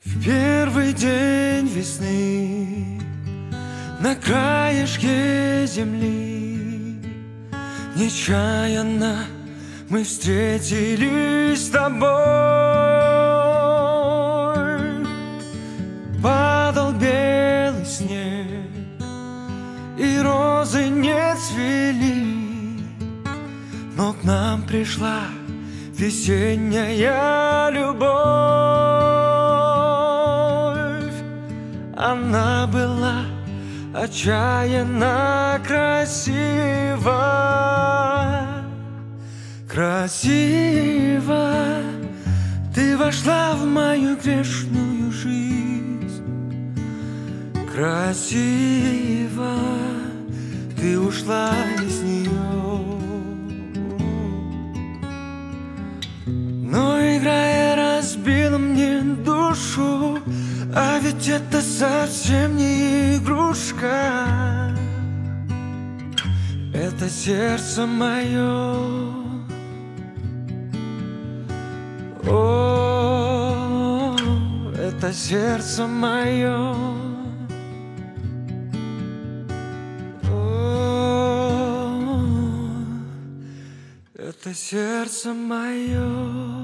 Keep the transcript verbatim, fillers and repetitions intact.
В первый день весны на краешке земли нечаянно мы встретились с тобой. Падал белый снег, и розы не цвели, но к нам пришла весенняя любовь. Она была отчаянно красива, красива. Ты вошла в мою грешную жизнь, красиво. Ты ушла из нее, но играя разбила мне душу. А ведь это совсем не игрушка, это сердце мое. О, это сердце мое. О, это сердце мое.